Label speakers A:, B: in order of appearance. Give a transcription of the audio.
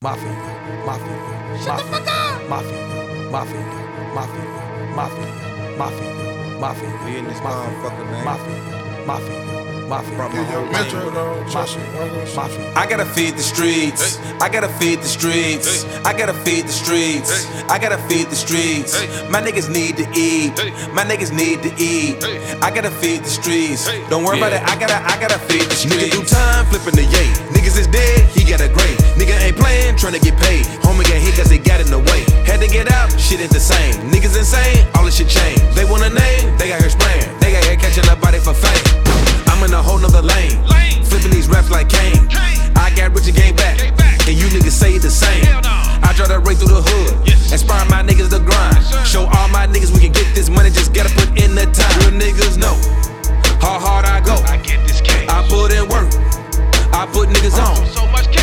A: Mafia, mafia,
B: Shut the fuck up!
A: mafia, mafia, mafia, mafia, mafia, mafia.
C: We in this motherfucker, man.
A: Mafia, mafia, mafia.
C: Brought my
B: Yo,
C: whole
B: Metro,
C: team.
B: dog. Trust me.
A: Mafia.
D: I gotta feed the streets. I gotta feed the streets. I gotta feed the streets. I gotta feed the streets. My niggas need to eat. My niggas need to eat. I gotta feed the streets. Don't worry about it. I gotta feed the streets.
C: Nigga do time, flipping the yay. Niggas is dead, he got a grade. Nigga ain't playing, trying to get paid. Homie got hit cause they got in the way. Had to get out, shit ain't the same. Niggas insane, all this shit changed. They want a name, they got here spraying. They got here catching a body for fame. I'm in a whole nother lane. Flipping these raps like Kane. I got rich and came back. And you niggas say the same. I draw that right through the hood. Inspire my niggas to grind. Show all my niggas we can get this money, just gotta put in the time. Real niggas know how hard I go. I put in work. I put niggas on.